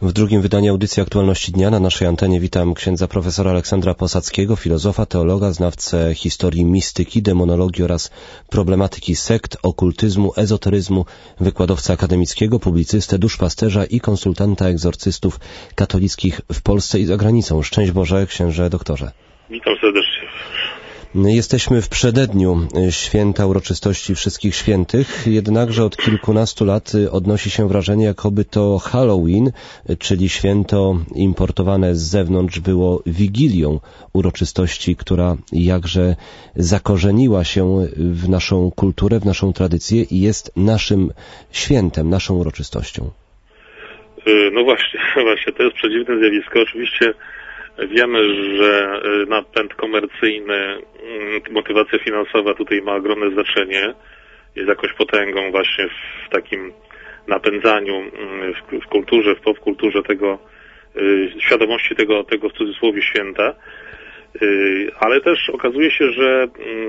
W drugim wydaniu audycji Aktualności Dnia na naszej antenie witam księdza profesora Aleksandra Posadzkiego, filozofa, teologa, znawcę historii mistyki, demonologii oraz problematyki sekt, okultyzmu, ezoteryzmu, wykładowcę akademickiego, publicystę, duszpasterza i konsultanta egzorcystów katolickich w Polsce i za granicą. Szczęść Boże, księże doktorze. Witam serdecznie. Jesteśmy w przededniu święta uroczystości Wszystkich Świętych, jednakże od kilkunastu lat odnosi się wrażenie, jakoby to Halloween, czyli święto importowane z zewnątrz, było wigilią uroczystości, która jakże zakorzeniła się w naszą kulturę, w naszą tradycję i jest naszym świętem, naszą uroczystością. No właśnie, to jest przedziwne zjawisko. Oczywiście wiemy, że napęd komercyjny, motywacja finansowa tutaj ma ogromne znaczenie. Jest jakąś potęgą właśnie w takim napędzaniu w kulturze, w popkulturze tego, świadomości tego w cudzysłowie święta. Ale też okazuje się, że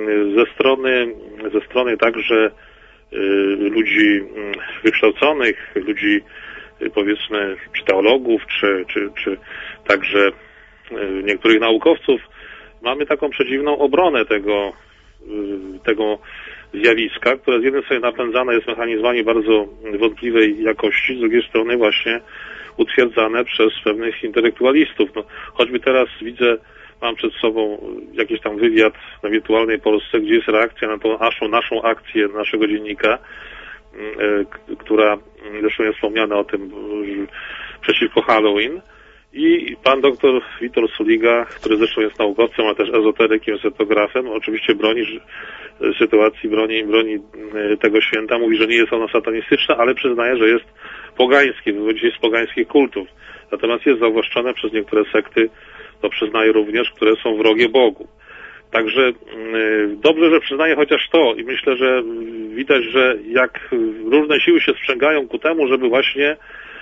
ze strony także ludzi wykształconych, ludzi powiedzmy czy teologów, czy także niektórych naukowców, mamy taką przedziwną obronę tego zjawiska, które z jednej strony napędzane jest mechanizmami bardzo wątpliwej jakości, z drugiej strony właśnie utwierdzane przez pewnych intelektualistów. No, choćby teraz mam przed sobą jakiś tam wywiad na Wirtualnej Polsce, gdzie jest reakcja na tą naszą akcję naszego dziennika, która zresztą jest wspomniana o tym przeciwko Halloween. I pan doktor Witold Suliga, który zresztą jest naukowcem, a też ezoterykiem, setografem, oczywiście broni sytuacji, broni tego święta, mówi, że nie jest ono satanistyczne, ale przyznaje, że jest pogańskie, wywodzi się z pogańskich kultów. Natomiast jest zawłaszczone przez niektóre sekty, to przyznaje również, które są wrogie Bogu. Także dobrze, że przyznaje chociaż to i myślę, że widać, że jak różne siły się sprzęgają ku temu, żeby właśnie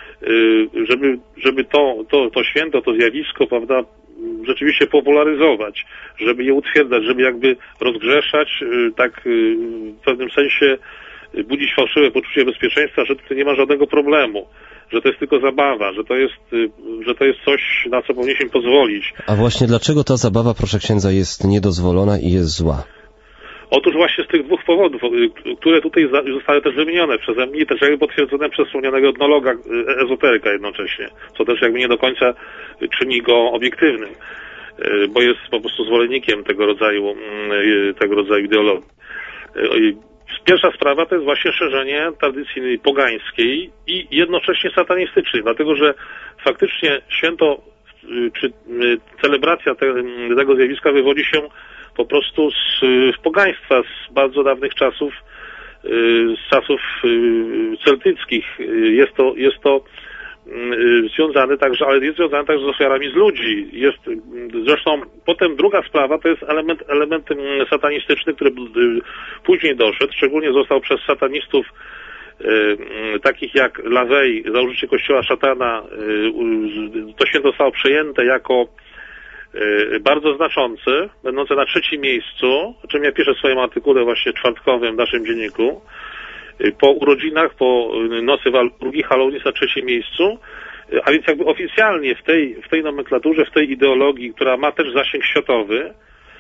żeby to święto, to zjawisko, prawda, rzeczywiście popularyzować, żeby je utwierdzać, żeby jakby rozgrzeszać, tak w pewnym sensie budzić fałszywe poczucie bezpieczeństwa, że tutaj nie ma żadnego problemu, że to jest tylko zabawa, że to jest coś, na co powinniśmy pozwolić. A właśnie dlaczego ta zabawa, proszę księdza, jest niedozwolona i jest zła? Otóż właśnie z tych dwóch powodów, które tutaj zostały też wymienione przeze mnie i też jakby potwierdzone przez wspomnianego etnologa, ezoteryka jednocześnie, co też jakby nie do końca czyni go obiektywnym, bo jest po prostu zwolennikiem tego rodzaju ideologii. Pierwsza sprawa to jest właśnie szerzenie tradycji pogańskiej i jednocześnie satanistycznej, dlatego że faktycznie święto czy celebracja tego zjawiska wywodzi się po prostu z pogaństwa, z bardzo dawnych czasów, z czasów celtyckich. Jest to związane także, ale jest związane także z ofiarami z ludzi. Zresztą potem druga sprawa to jest element satanistyczny, który później doszedł, szczególnie został przez satanistów takich jak LaVey, założyciel kościoła szatana, to święto zostało przejęte jako bardzo znaczący, będący na 3. miejscu, o czym ja piszę w swoim artykule właśnie czwartkowym w naszym dzienniku. Po urodzinach, po nocy drugi Halloween jest na 3. miejscu, a więc jakby oficjalnie w tej nomenklaturze, w tej ideologii, która ma też zasięg światowy,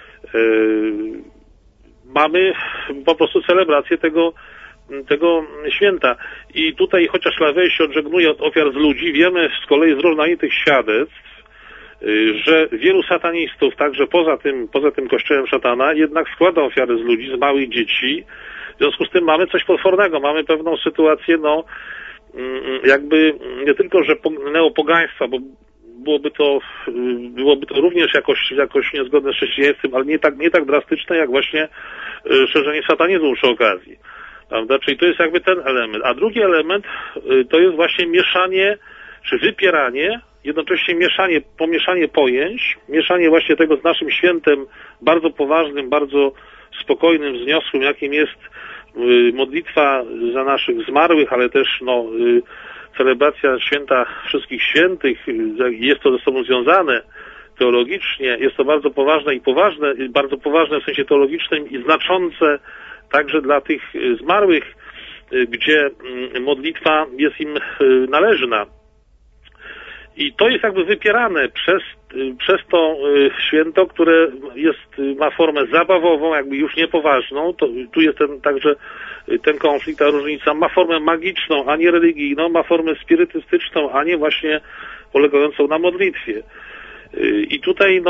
mamy po prostu celebrację tego święta. I tutaj chociaż LaVey się odżegnuje od ofiar z ludzi, wiemy z kolei z różnorodnych świadectw, że wielu satanistów, także poza tym kościołem szatana, jednak składa ofiary z ludzi, z małych dzieci. W związku z tym mamy coś potwornego, mamy pewną sytuację, jakby nie tylko, że neopogaństwa, bo byłoby to również jakoś niezgodne z chrześcijaństwem, ale nie tak drastyczne, jak właśnie szerzenie satanizmu przy okazji. Prawda? Czyli to jest jakby ten element. A drugi element to jest właśnie mieszanie, czy wypieranie, jednocześnie pomieszanie pojęć, mieszanie właśnie tego z naszym świętem bardzo poważnym, bardzo spokojnym, wzniosłym, jakim jest modlitwa za naszych zmarłych, ale też celebracja święta Wszystkich Świętych, jest to ze sobą związane teologicznie, jest to bardzo poważne bardzo poważne w sensie teologicznym i znaczące także dla tych zmarłych, gdzie modlitwa jest im należna. I to jest jakby wypierane przez to święto, które ma formę zabawową, jakby już niepoważną. Tu jest także ten konflikt, ta różnica. Ma formę magiczną, a nie religijną, ma formę spirytystyczną, a nie właśnie polegającą na modlitwie. I tutaj,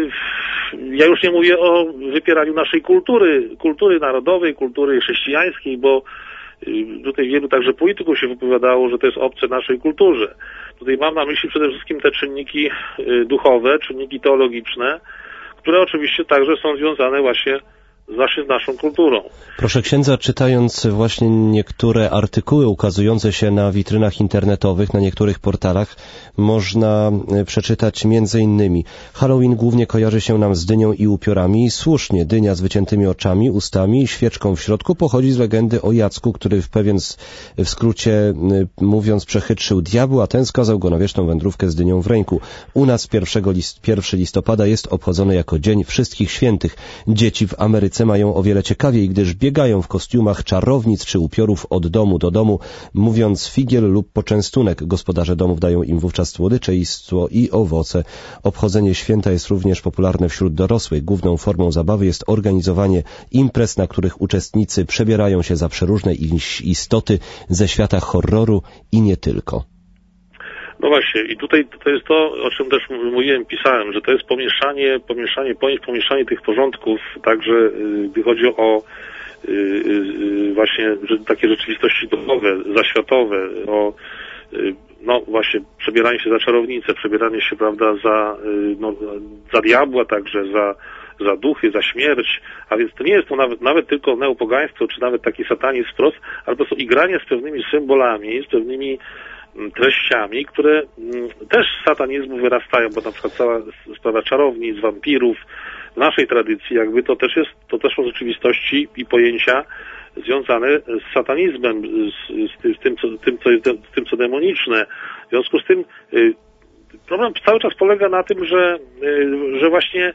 ja już nie mówię o wypieraniu naszej kultury narodowej, kultury chrześcijańskiej, bo tutaj wielu także polityków się wypowiadało, że to jest obce naszej kulturze. Tutaj mam na myśli przede wszystkim te czynniki duchowe, czynniki teologiczne, które oczywiście także są związane właśnie z naszą kulturą. Proszę księdza, czytając właśnie niektóre artykuły ukazujące się na witrynach internetowych, na niektórych portalach, można przeczytać między innymi: Halloween głównie kojarzy się nam z dynią i upiorami. Słusznie, dynia z wyciętymi oczami, ustami i świeczką w środku pochodzi z legendy o Jacku, który w skrócie mówiąc przechytrzył diabła, a ten skazał go na wieczną wędrówkę z dynią w ręku. U nas 1 listopada jest obchodzony jako Dzień Wszystkich Świętych. Dzieci w Ameryce mają o wiele ciekawiej, gdyż biegają w kostiumach czarownic czy upiorów od domu do domu, mówiąc figiel lub poczęstunek. Gospodarze domów dają im wówczas słodycze i owoce. Obchodzenie święta jest również popularne wśród dorosłych. Główną formą zabawy jest organizowanie imprez, na których uczestnicy przebierają się za przeróżne istoty ze świata horroru i nie tylko. No właśnie, i tutaj to jest to, o czym też mówiłem, pisałem, że to jest pomieszanie tych porządków, także gdy chodzi o właśnie takie rzeczywistości duchowe, zaświatowe, o właśnie przebieranie się za czarownicę, przebieranie się, prawda, za diabła, także za duchy, za śmierć, a więc to nie jest to nawet tylko neopogaństwo, czy nawet taki satanizm wprost, ale to są igranie z pewnymi symbolami, z pewnymi treściami, które też z satanizmu wyrastają, bo na przykład cała sprawa czarownic, wampirów w naszej tradycji jakby to też są rzeczywistości i pojęcia związane z satanizmem, z tym, co demoniczne. W związku z tym problem cały czas polega na tym, że właśnie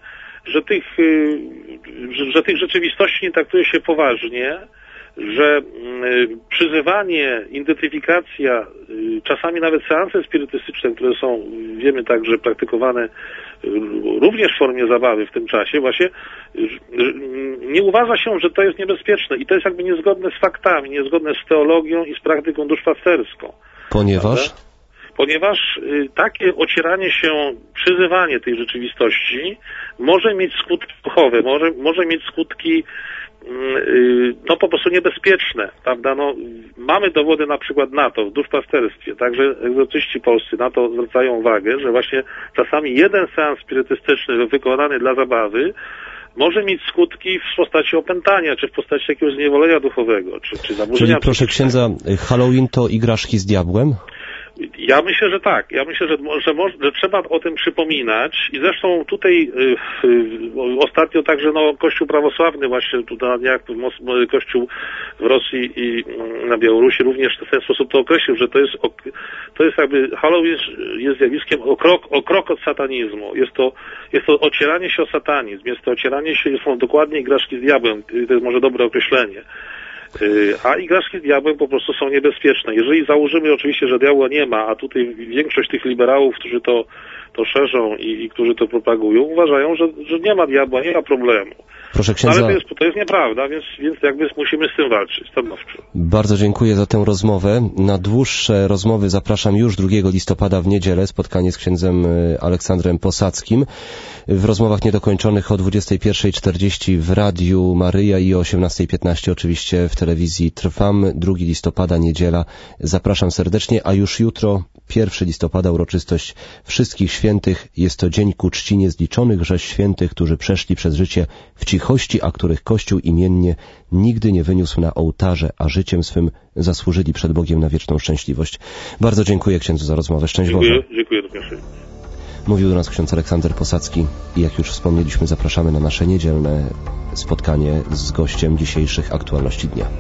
że tych rzeczywistości nie traktuje się poważnie, że przyzywanie, identyfikacja, czasami nawet seanse spirytystyczne, które są, wiemy także, praktykowane również w formie zabawy w tym czasie, właśnie nie uważa się, że to jest niebezpieczne i to jest jakby niezgodne z faktami, niezgodne z teologią i z praktyką duszpasterską. Ponieważ takie ocieranie się, przyzywanie tej rzeczywistości może mieć skutki duchowe, może mieć skutki po prostu niebezpieczne, prawda? Mamy dowody na przykład na to w duszpasterstwie, także egzorcyści polscy na to zwracają uwagę, że właśnie czasami jeden seans spirytystyczny wykonany dla zabawy może mieć skutki w postaci opętania, czy w postaci jakiegoś zniewolenia duchowego, czy zaburzenia. Czyli proszę księdza, Halloween to igraszki z diabłem? Ja myślę, że tak. Ja myślę, że trzeba o tym przypominać i zresztą tutaj ostatnio także Kościół prawosławny właśnie tutaj na dniach, Kościół w Rosji i na Białorusi również w ten sposób to określił, że to jest jakby Halloween jest zjawiskiem o krok od satanizmu. Jest to ocieranie się o satanizm, jest to ocieranie się, są dokładnie igraszki z diabłem, to jest może dobre określenie. A igraszki z diabłem po prostu są niebezpieczne. Jeżeli założymy oczywiście, że diabła nie ma, a tutaj większość tych liberałów, którzy to szerzą i którzy to propagują, uważają, że nie ma diabła, nie ma problemu. Proszę księdza... Ale to jest nieprawda, więc jakby musimy z tym walczyć stanowczo. Bardzo dziękuję za tę rozmowę. Na dłuższe rozmowy zapraszam już 2 listopada w niedzielę, spotkanie z księdzem Aleksandrem Posadzkim. W rozmowach niedokończonych o 21:40 w Radiu Maryja i o 18:15 oczywiście w telewizji Trwam. 2 listopada, niedziela. Zapraszam serdecznie, a już jutro 1 listopada uroczystość Wszystkich Świętych. Jest to dzień ku czci niezliczonych świętych, którzy przeszli przez życie w cichości, a których Kościół imiennie nigdy nie wyniósł na ołtarze, a życiem swym zasłużyli przed Bogiem na wieczną szczęśliwość. Bardzo dziękuję księdzu za rozmowę. Szczęść Boże. Dziękuję również. Mówił do nas ksiądz Aleksander Posadzki i jak już wspomnieliśmy, zapraszamy na nasze niedzielne spotkanie z gościem dzisiejszych aktualności dnia.